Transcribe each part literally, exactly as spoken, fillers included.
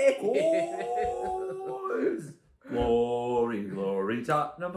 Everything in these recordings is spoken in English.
Goals! Glory, glory, Tottenham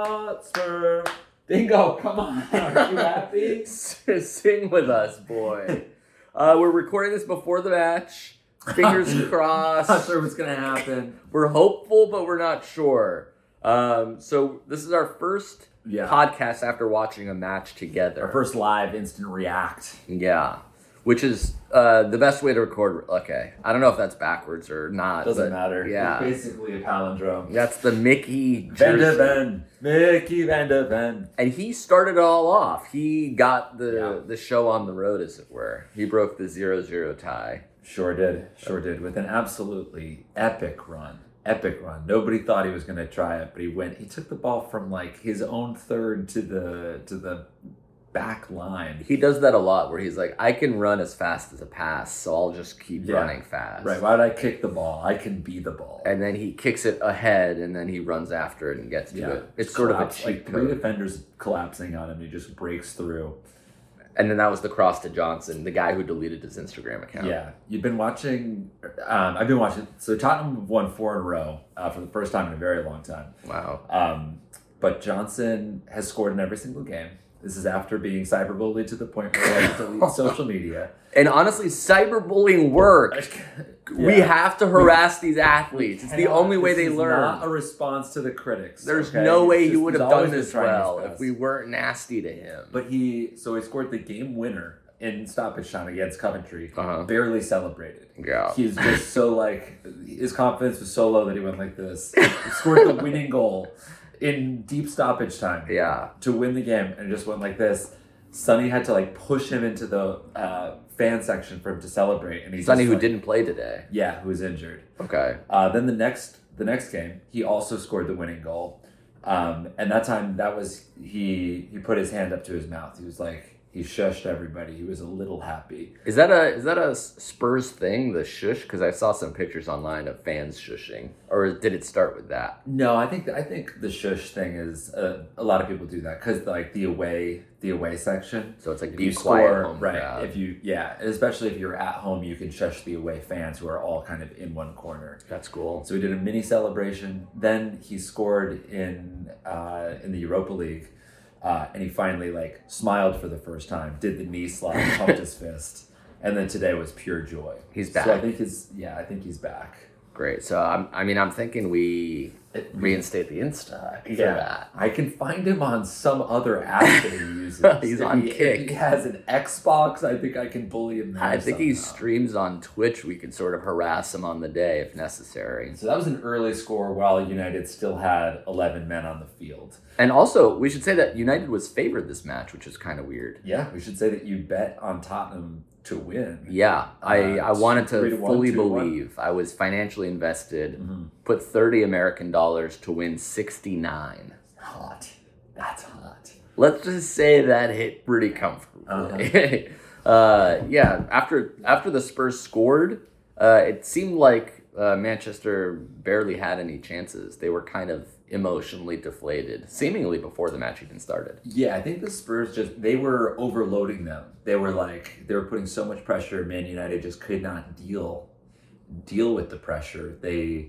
Hotspur. Bingo, come on. Are you happy? Sing with us, boy. Uh, we're recording this before the match. Fingers crossed. Not sure what's going to happen. We're hopeful, but we're not sure. Um, so this is our first Yeah. podcast after watching a match together. Our first live instant react. Yeah. Which is uh, the best way to record. Okay. I don't know if that's backwards or not. Doesn't but matter. Yeah. It's basically a palindrome. That's the Mickey Van de jersey. Ven. Mickey Van de Ven. And he started it all off. He got the, Yeah. the show on the road, as it were. He broke the zero zero tie. Sure did. Sure did. With an absolutely epic run. Epic run. Nobody thought he was going to try it, but he went. He took the ball from like his own third to the to the back line. He does that a lot where he's like, I can run as fast as a pass, so I'll just keep Yeah. running fast. Right. Why did I kick the ball? I can be the ball. And then he kicks it ahead, and then he runs after it and gets to yeah. it. It's sort of a Collapse, cheat like three code. defenders collapsing on him. He just breaks through. And then that was the cross to Johnson, the guy who deleted his Instagram account. Yeah, you've been watching. Um, I've been watching. So Tottenham have won four in a row uh, for the first time in a very long time. Wow. Um, but Johnson has scored in every single game. This is after being cyberbullied to the point where he had to delete social media. And honestly, cyberbullying works. We Yeah. have to harass these athletes. It's the Cannot- only way this they is learn. Not a response to the critics. There's okay? no way It's he just- would he's have done always been this trying his well if best. we weren't nasty to him. But he, so he scored the game winner in stoppage time against Coventry. Uh-huh. Barely celebrated. Yeah. He's just so like, his confidence was so low that he went like this. He scored the winning goal in deep stoppage time. Yeah. To win the game, and just went like this. Sonny had to like push him into the uh, fan section for him to celebrate, and he Sonny, just, who like, didn't play today. yeah, who was injured. Okay. Uh, then the next the next game, he also scored the winning goal, um, and that time that was he he put his hand up to his mouth. He was like he shushed everybody. He was a little happy. Is that a is that a Spurs thing, the shush? Because I saw some pictures online of fans shushing, or did it start with that? No, I think I think the shush thing is uh, a lot of people do that because like the away the away section. So it's like If the you quiet score, home right? crowd. If you, yeah, and especially if you're at home, you can shush the away fans who are all kind of in one corner. That's cool. So he did a mini celebration. Then he scored in uh, in the Europa League, uh, and he finally like smiled for the first time. Did the knee slide, pumped his fist, and then today was pure joy. He's back. So I think his, yeah, I think he's back. Great. So I'm, I mean, I'm thinking we reinstate the Insta for that. I can find him on some other app that he uses. He's If on he, if Kick. he has an Xbox, I think I can bully him there I think he somehow. streams on Twitch. We could sort of harass him on the day if necessary. So that was an early score while United still had eleven men on the field. And also, we should say that United was favored this match, which is kind of weird. Yeah, we should say that you bet on Tottenham to win. Yeah, I, Uh, I wanted three to to one, fully two to one. believe. I was financially invested. Mm-hmm. Put thirty American dollars to win sixty-nine. Hot. That's hot. Let's just say that hit pretty comfortably. uh, yeah, after after the Spurs scored, uh, it seemed like uh, Manchester barely had any chances. They were kind of emotionally deflated, seemingly before the match even started. Yeah, I think the Spurs just, they were overloading them. They were like, they were putting so much pressure. Man United just could not deal deal with the pressure. They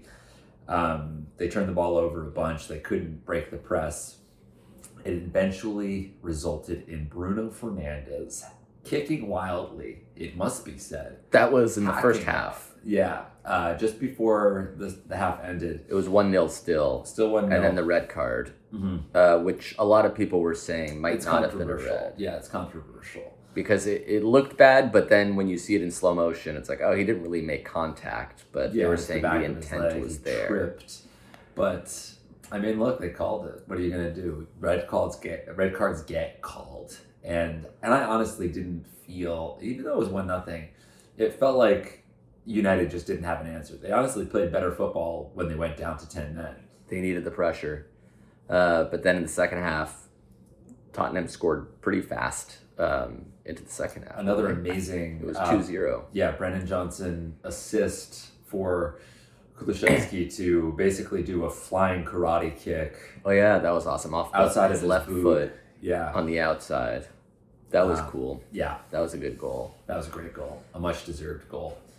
um, they turned the ball over a bunch. They couldn't break the press. It eventually resulted in Bruno Fernandes kicking wildly, it must be said. That was in the first Hacking half. Yeah, uh, just before the, the half ended. It was one nil still. Still one nil. And then the red card, mm-hmm. uh, which a lot of people were saying might It's not have been a controversial. red. Yeah, it's controversial. Because it, it looked bad, but then when you see it in slow motion, it's like, oh, he didn't really make contact. But Yeah, they were it's saying back the of his intent leg, was he there. Tripped. But, I mean, look, they called it. What are you going to do? Red cards get red cards get called. And and I honestly didn't feel, even though it was one nothing, it felt like United just didn't have an answer. They honestly played better football when they went down to ten men. They needed the pressure. Uh, but then in the second half, Tottenham scored pretty fast um, into the second half. Another amazing... It was uh, two zero. Yeah, Brennan Johnson assist for Kulusevski to basically do a flying karate kick Oh, yeah, that was awesome. Off the, outside his of his left boot. foot Yeah, on the outside. That was Uh, cool. yeah, That was a good goal. that was a great goal. A much deserved goal.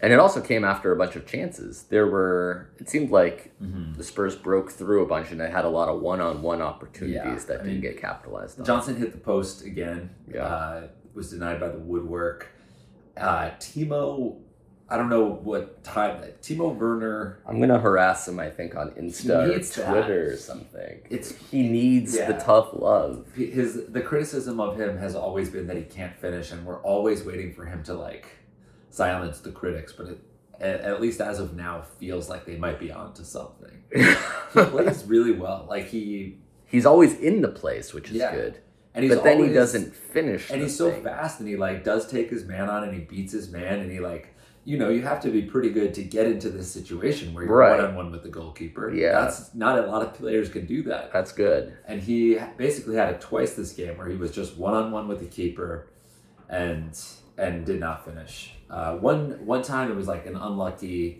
And it also came after a bunch of chances. There were, it seemed like Mm-hmm. the Spurs broke through a bunch and they had a lot of one-on-one opportunities Yeah, that I didn't mean, get capitalized on. Johnson hit the post again. Yeah. Uh, was denied by the woodwork. Uh, Timo, I don't know what time. Timo Werner. I'm going to harass him, I think, on Insta or needs that. Twitter or something. It's He needs Yeah. the tough love. his the criticism of him has always been that he can't finish, and we're always waiting for him to like silence the critics. But it, at, at least as of now, feels like they might be onto something. He plays really well. Like he He's always in the place, which is Yeah. good. and he's But then always, he doesn't finish. and the he's so thing. fast, and he like does take his man on, and he beats his man, and he like. You know, you have to be pretty good to get into this situation where you're Right. one on one with the goalkeeper. Yeah. That's not a lot of players can do that. That's good. And he basically had it twice this game where he was just one on one with the keeper and and did not finish. Uh, one one time it was like an unlucky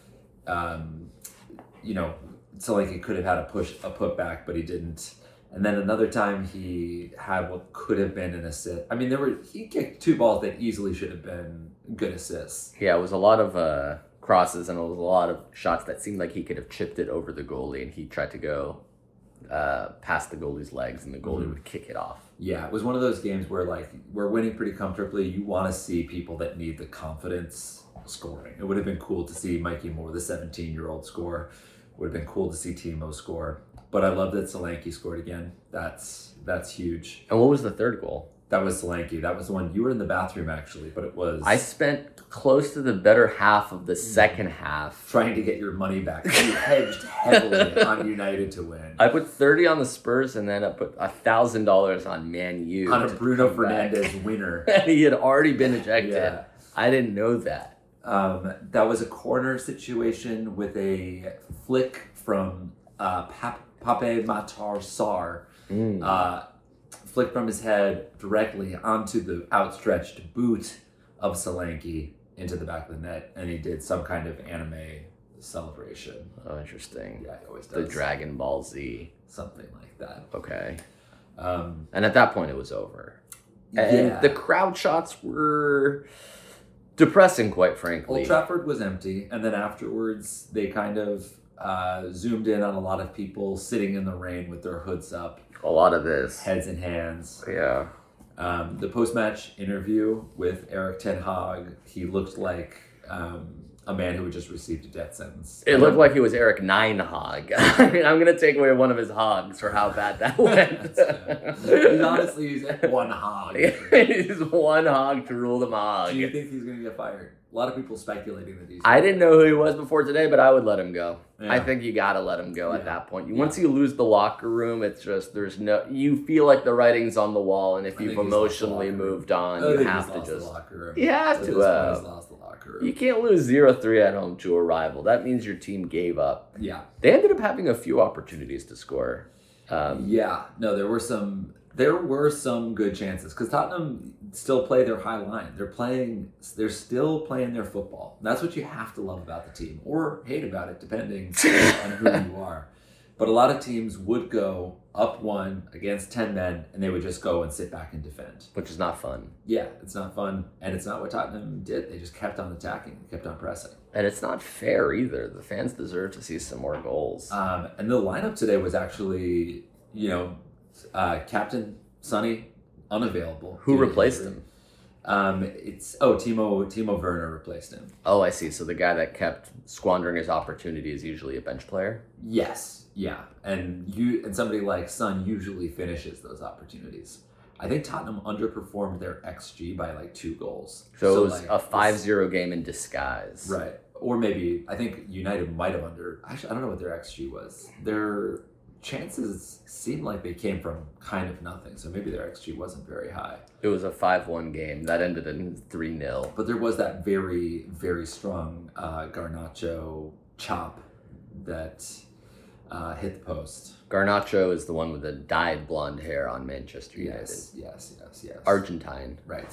um, you know, so like he could have had a push a putback, but he didn't. And then another time he had what could have been an assist. I mean, there were he kicked two balls that easily should have been good assists. Yeah, it was a lot of uh, crosses and it was a lot of shots that seemed like he could have chipped it over the goalie, and he tried to go uh, past the goalie's legs, and the goalie Mhm. would kick it off. Yeah, it was one of those games where like we're winning pretty comfortably. You want to see people that need the confidence scoring. It would have been cool to see Mikey Moore, the seventeen-year-old, score. Would have been cool to see Timo score. But I love that Solanke scored again. That's that's huge. And what was the third goal? That was Solanke. That was the one you were in the bathroom actually, but it was I spent close to the better half of the second half. trying to get your money back. You hedged heavily on United to win. I put thirty on the Spurs, and then I put a thousand dollars on Man U On a to Bruno come back. Fernandes winner. And he had already been ejected. Yeah. I didn't know that. Um, that was a corner situation with a flick from uh, Pap- Pape Matar Sarr. Mm. Uh, flick from his head directly onto the outstretched boot of Solanke into the back of the net, and he did some kind of anime celebration. Oh, interesting. Yeah, he always The does. Dragon Ball Z. Something like that. Okay. Um, And at that point, it was over. And yeah. the crowd shots were depressing, quite frankly. Old Trafford was empty, and then afterwards they kind of uh, zoomed in on a lot of people sitting in the rain with their hoods up, A lot of this. heads in hands. Yeah. Um, the post-match interview with Eric Ten Hag, he looked like um, a man who had just received a death sentence. It looked like he was Eric Ninehog. I mean, I'm going to take away one of his hogs for how bad that went. He's honestly he's one hog. He's one hog to rule them hog. Do you think he's going to get fired? A lot of people speculating that he's. I didn't know who he was before today, but I would let him go. Yeah. I think you gotta let him go Yeah. at that point. You, Yeah. Once you lose the locker room, it's just there's no. You feel like the writing's on the wall, and if I you've think he's lost the emotionally locker room. moved on, I you think have he's to lost just. the locker room. You have At to, this point, uh, he's lost the locker room. You can't lose zero three at home to a rival. That means your team gave up. Yeah. They ended up having a few opportunities to score. Um, Yeah, no, there were some. There were some good chances because Tottenham still play their high line. They're playing. They're still playing their football. And that's what you have to love about the team, or hate about it, depending on who you are. But a lot of teams would go up one against ten men, and they would just go and sit back and defend. which is not fun. Yeah, it's not fun, and it's not what Tottenham did. They just kept on attacking, kept on pressing. And it's not fair either. The fans deserve to see some more goals. Um, and the lineup today was actually, you know, uh, Captain Sonny unavailable. Who due to replaced injury. him? Um, it's oh Timo Timo Werner replaced him. Oh, I see. So the guy that kept squandering his opportunity is usually a bench player? Yes, yeah, and you and somebody like Son usually finishes those opportunities. I think Tottenham underperformed their X G by like two goals. So, it was like, a five zero game in disguise. right? Or maybe I think United might have under. Actually, I don't know what their X G was. Their chances seemed like they came from kind of nothing. So maybe their X G wasn't very high. It was a five one game. That ended in three nil. But there was that very, very strong uh, Garnacho chop that uh, hit the post. Garnacho is the one with the dyed blonde hair on Manchester United. Yes, yes, yes, yes. Argentine. Right.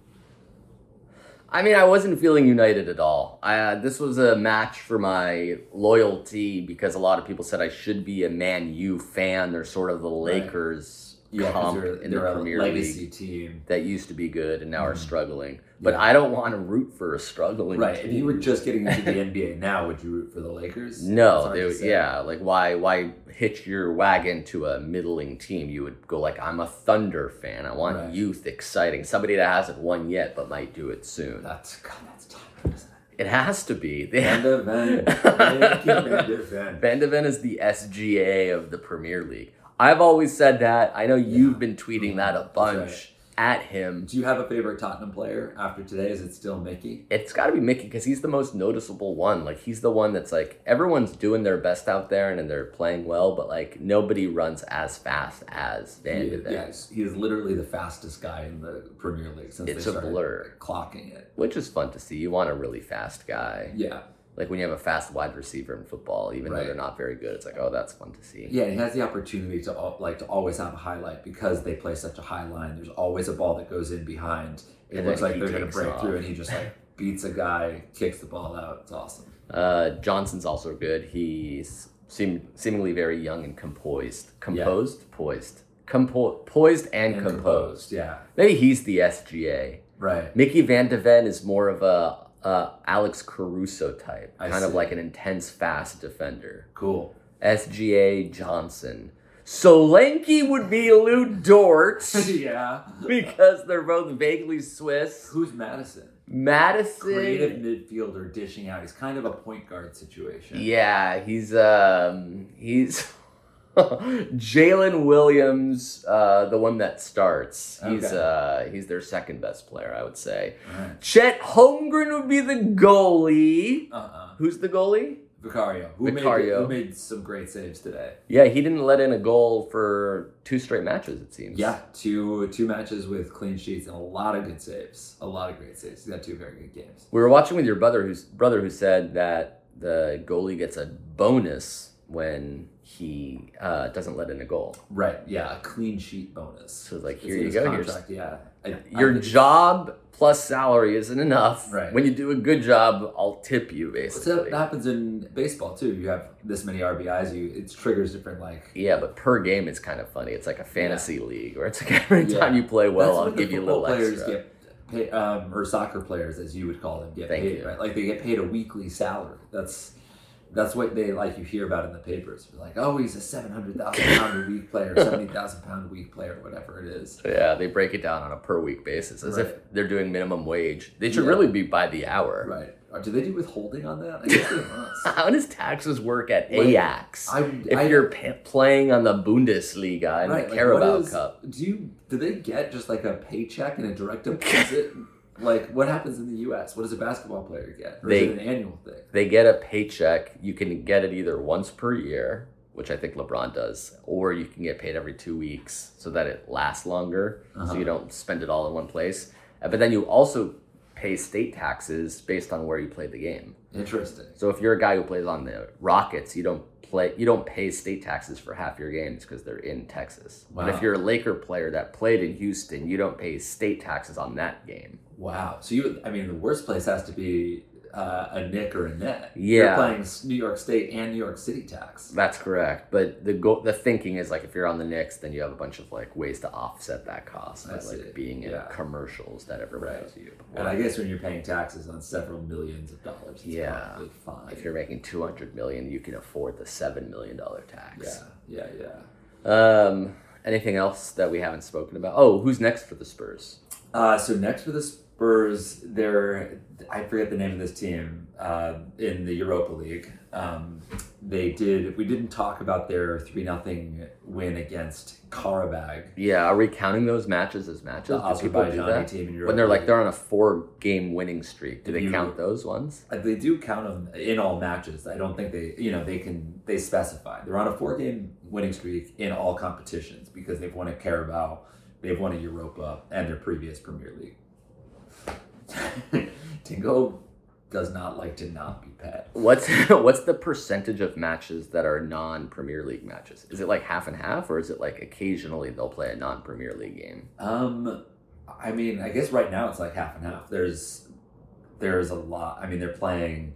I mean, I wasn't feeling United at all. I, uh, this was a match for my loyalty because a lot of people said I should be a Man U fan. They're sort of the Right. Lakers Yeah, comp they're, in they're the a Premier legacy League team. that used to be good and now are Mhm. struggling. But Yeah. I don't want to root for a struggling Right. team. If you were just getting into the N B A now, would you root for the Lakers? It's No, hard they to would, say. yeah, like why why hitch your wagon to a middling team? You would go like, I'm a Thunder fan. I want Right. youth, exciting, somebody that hasn't won yet but might do it soon. That's God, that's tough, isn't it? It has to be. Van de Ven. Thank you, Van de Ven. Van de Ven is the S G A of the Premier League. I've always said that. I know you've been tweeting that a That's bunch right. at him. Do you have a favorite Tottenham player after today? Is it still Mickey? It's got to be Mickey because he's the most noticeable one. Like, he's the one that's like, everyone's doing their best out there and, and they're playing well, but like, nobody runs as fast as Van de Ven. Yes, he is literally the fastest guy in the Premier League since It's they a started blur. clocking it. Which is fun to see. You want a really fast guy. Yeah. Like when you have a fast wide receiver in football, even Right. though they're not very good, it's like, oh, that's fun to see. Yeah, he has the opportunity to al- like to always have a highlight because they play such a high line. There's always a ball that goes in behind. It And looks then like he they're going to takes break off. through, and he just like beats a guy, kicks the ball out. It's awesome. Uh, Johnson's also good. He's seem, seemingly very young and composed. Composed? Poised. Compo- poised and, And composed. yeah. Maybe he's the S G A. Right. Mickey Van de Ven is more of a uh, Alex Caruso type, I kind of see. like an intense, fast defender. Cool. S G A Johnson. Solanke would be Lou Dort yeah. because they're both vaguely Swiss. Who's Madison? Madison. Creative midfielder dishing out. He's kind of a point guard situation. Yeah, he's um he's Jalen Williams, uh, the one that starts. He's Okay. uh he's their second best player, I would say. Alright. Chet Holmgren would be the goalie. Uh-uh. Who's the goalie? Vicario. Who Vicario. Made, who made some great saves today. Yeah, he didn't let in a goal for two straight matches, it seems. Yeah, two two matches with clean sheets and a lot of good saves. A lot of great saves. He's got two very good games. We were watching with your brother who's brother who said that the goalie gets a bonus when he uh, doesn't let in a goal. Right, yeah, a clean sheet bonus. So like, It's here in you his go. Here's, Contract, yeah. I, your I, job plus salary isn't enough. Right. When you do a good job, I'll tip you, So basically. that happens in baseball too. You have this many R B Is, you it triggers different like. Yeah, but per game it's kind of funny. It's like a fantasy league where it's like every Yeah. time you play well, That's I'll what the give you a football little players extra. Get pay, um, or soccer players, as you would call them, get Thank paid. you. Right, like they get paid a weekly salary. That's that's what they like. You hear about in the papers. They're like, oh, he's a seven hundred thousand pound a week player, seventy thousand pound a week player, whatever it is. Yeah, they break it down on a per week basis as Right. if they're doing minimum wage. They should Yeah. really be by the hour. Right? Or do they do withholding on that? I guess they must. How does taxes work at Wait, Ajax? I, if I, you're pa playing on the Bundesliga and right, the like, Carabao what is- Cup, Do you do they get just like a paycheck and a direct deposit? Like what happens in the U S? What does a basketball player get? Or They- is it an annual thing? they get a paycheck. You can get it either once per year, which I think LeBron does, or you can get paid every two weeks so that it lasts longer, so Uh-huh. you don't spend it all in one place. Uh, But then you also pay state taxes based on where you played the game. Interesting. So if you're a guy who plays on the Rockets, you don't play, you don't pay state taxes for half your games because they're in Texas. But Wow. if you're a Laker player that played in Houston, you don't pay state taxes on that game. Wow. So you, I mean, the worst place has to be uh, a Nick or a Net. Yeah. You're playing New York State and New York City tax. That's correct. But the go- the thinking is like if you're on the Knicks, then you have a bunch of like ways to offset that cost I by see. like being in Yeah. commercials that everyone Right. knows you. And I guess when you're paying taxes on several millions of dollars, it's Yeah. probably fine. If you're making two hundred million, you can afford the seven million dollar tax. Yeah, yeah, yeah. Um, anything else that we haven't spoken about? Oh, who's next for the Spurs? Uh, so next for the Spurs, they're, I forget the name of this team, uh, in the Europa League. Um, they did, we didn't talk about their three nothing win against Karabag. Yeah, are we counting those matches as matches? The Do people do Azerbaijani that? team in Europa When they're like League. they're on a four game winning streak, do they You- count those ones? Uh, They do count them in all matches. I don't think they, you know, they can, they specify. They're on a four game winning streak in all competitions because they've won a Carabao, they've won a Europa, and their previous Premier League. Tingo does not like to not be pet. What's what's the percentage of matches that are non Premier League matches? Is it like half and half, or is it like occasionally they'll play a non Premier League game? Um, I mean, I guess right now it's like half and half. There's, there's a lot. I mean, they're playing,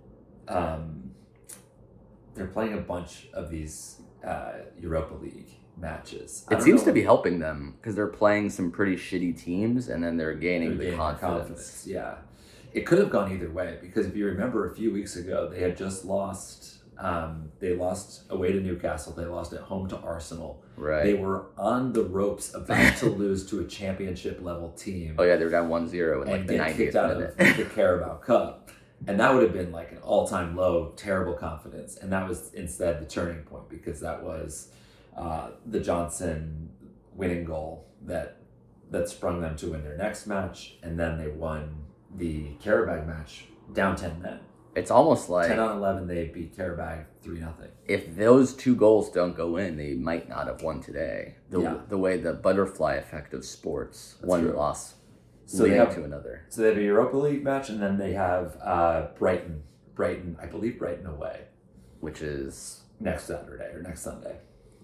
um, they're playing a bunch of these uh, Europa League matches. I It don't seems know- to be helping them because they're playing some pretty shitty teams and then they're gaining they're the gaining confidence. confidence. Yeah, it could have gone either way because if you remember a few weeks ago, they had just lost. Um, they lost away to Newcastle. They lost at home to Arsenal. Right. They were on the ropes, about to lose to a championship level team. Oh yeah, they were down one zero in like and the get ninetieth kicked out minute. of the Carabao Cup. And that would have been like an all-time low, terrible confidence. And that was instead the turning point because that was uh, the Johnson winning goal that that sprung them to win their next match. And then they won the Carabao match down ten men. It's almost like ten on eleven, they beat Carabao three nothing. if those two goals don't go in, they might not have won today. The, Yeah. the way the butterfly effect of sports, That's one true. loss So leading they have to another. So they have a Europa League match, and then they have uh, Brighton. Brighton, I believe Brighton away Which is next Saturday or next Sunday.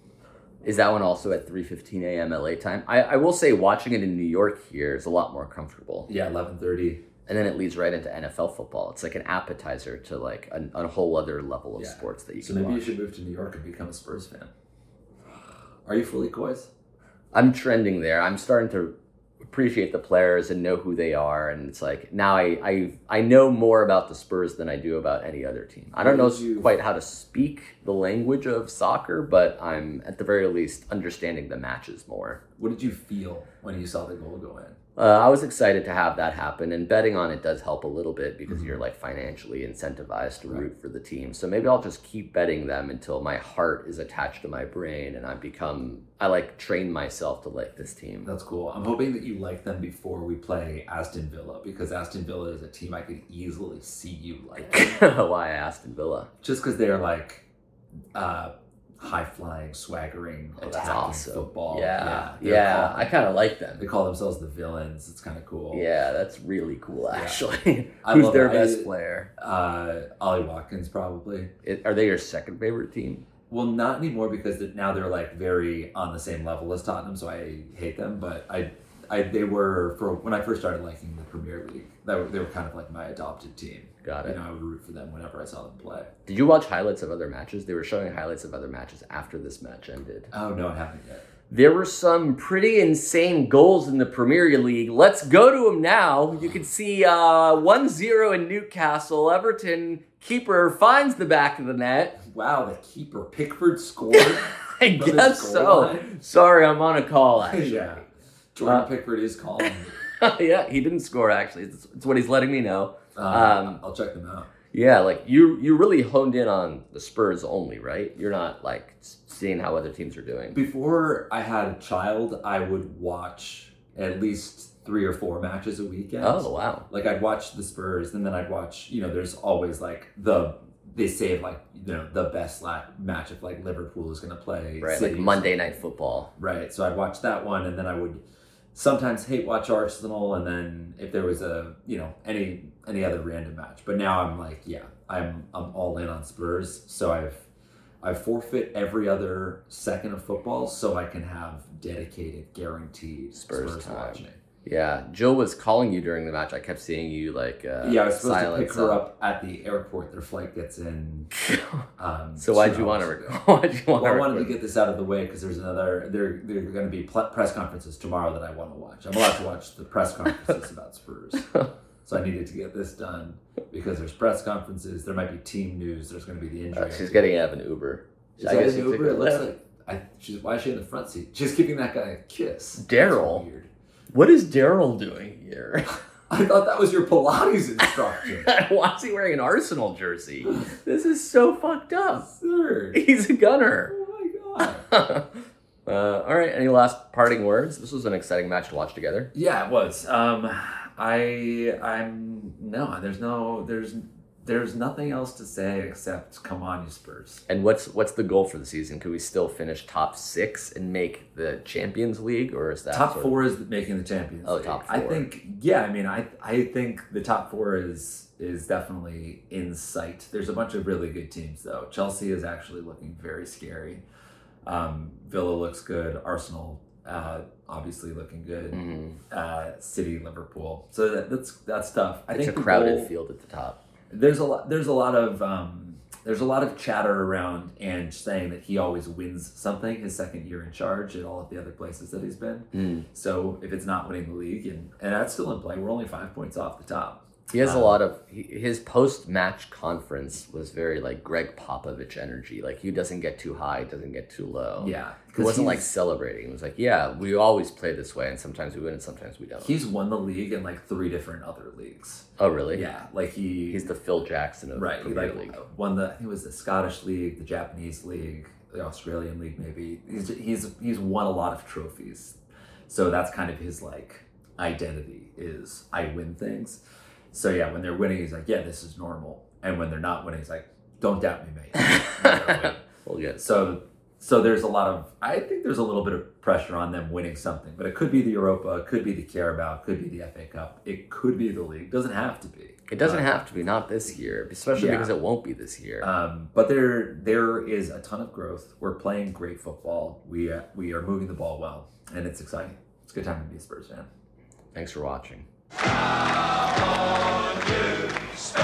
is that one also at three fifteen a.m. L A time? I, I will say watching it in New York here is a lot more comfortable. Yeah, eleven thirty. And then it leads right into N F L football. It's like an appetizer to like a, a whole other level of Yeah. sports that you So can maybe watch. you should move to New York and become a Spurs fan. Are you fully coys? I'm trending there. I'm starting to appreciate the players and know who they are, and it's like now I I, I know more about the Spurs than I do about any other team. I don't What know did you- quite how to speak the language of soccer, but I'm at the very least understanding the matches more. What did you feel when you saw the goal go in? Uh, I was excited to have that happen, and betting on it does help a little bit because Mhm. you're like financially incentivized to Right. root for the team. So maybe I'll just keep betting them until my heart is attached to my brain and I become I like train myself to like this team. That's cool. I'm hoping that you like them before we play Aston Villa because Aston Villa is a team I could easily see you like. Why Aston Villa? Just because they're like uh, high flying, swaggering, Oh, that's attacking awesome. football. Yeah, they're yeah. called- I kind of like them. They call themselves the villains. It's kind of cool. Yeah, that's really cool. Yeah. Actually, I who's love their it. best I- player? Uh, Ollie Watkins probably. It, are they your second favorite team? Well, not anymore because they're- now they're like very on the same level as Tottenham, so I hate them. But I, I they were for when I first started liking the Premier League. That were, they were kind of like my adopted team. Got You it. know, I would root for them whenever I saw them play. Did you watch highlights of other matches? They were showing highlights of other matches after this match ended. Oh no, I haven't yet. There were some pretty insane goals in the Premier League. Let's go to them now. You can see uh, one zero in Newcastle. Everton keeper finds the back of the net. Wow, the keeper Pickford scored. I From his guess goal so. line? Sorry, I'm on a call, actually. Yeah, Jordan Uh, Pickford is calling. yeah, he didn't score, actually. It's, it's what he's letting me know. Um, Um, I'll check them out. Yeah, like you you really honed in on the Spurs only, right? You're not like seeing how other teams are doing. Before I had a child, I would watch at least three or four matches a weekend. Oh, wow. Like I'd watch the Spurs, and then I'd watch. You know, there's always like the they save like you know the best la- match if like Liverpool is going to play Right, City like or Monday Night Football. Right. So I'd watch that one, and then I would sometimes hate watch Arsenal, and then if there was a you know any any other random match. But now I'm like, yeah, I'm I'm all in on Spurs. So I've I forfeit every other second of football so I can have dedicated, guaranteed Spurs Spurs, time. watching. Yeah, Jill was calling you during the match. I kept seeing you like uh, Yeah, I was supposed to silence pick her up. up at the airport. Their flight gets in. Um, So why'd two you want to hours ago. record? Why'd you want Well, I to wanted to record? get this out of the way because there's another. There, there are going to be pl- press conferences tomorrow that I want to watch. I'm allowed to watch the press conferences about Spurs, so I needed to get this done because there's press conferences. There might be team news. There's going to be the injury. Uh, she's getting out of an Uber. Is I that guess an you took Uber? a It looks lift. like. I, she's why is she in the front seat? She's giving that guy a kiss. Daryl. That's weird. What is Daryl doing here? I thought that was your Pilates instructor. Why is he wearing an Arsenal jersey? This is so fucked up. Sir. He's a gunner. Oh my god. uh, all right. Any last parting words? This was an exciting match to watch together. Yeah, it was. Um, I, I'm no. There's no. There's, there's nothing else to say except come on, you Spurs. And what's what's the goal for the season? Could we still finish top six and make the Champions League, or is that Top sort of- four is making the Champions Oh, League. top I four. think. Yeah, I mean, I, I think the top four is is definitely in sight. There's a bunch of really good teams though. Chelsea is actually looking very scary. Um, Villa looks good. Arsenal. Uh, obviously looking good. Mhm. Uh, City, Liverpool. So that, that's that's tough. I It's a think the crowded goal- field at the top. There's a lot. There's a lot of um, there's a lot of chatter around and saying that he always wins something his second year in charge at all of the other places that he's been. Mm. So if it's not winning the league, and, and that's still in play, we're only five points off the top. He has um, a lot of he, his post-match conference was very like Greg Popovich energy. Like he doesn't get too high, doesn't get too low. Yeah, It wasn't like celebrating. It was like, yeah, we always play this way, and sometimes we win, and sometimes we don't. He's won the league in like three different other leagues. Oh, really? Yeah, like he He's the Phil Jackson of right. the He Premier like League. won the I think it was the Scottish League, the Japanese League, the Australian League, maybe. He's he's he's won a lot of trophies, so that's kind of his like identity is I win things. So yeah, when they're winning, he's like, yeah, this is normal, and when they're not winning, he's like, don't doubt me, mate. Well, yeah. So. So there's a lot of, I think there's a little bit of pressure on them winning something, but it could be the Europa, it could be the Carabao, it could be the F A Cup, it could be the league. It doesn't have to be. It doesn't Um, have to be, not this year, especially yeah. because it won't be this year. Um, but there, there is a ton of growth. We're playing great football. We, uh, we are moving the ball well, and it's exciting. It's a good time to be a Spurs fan. Thanks for watching.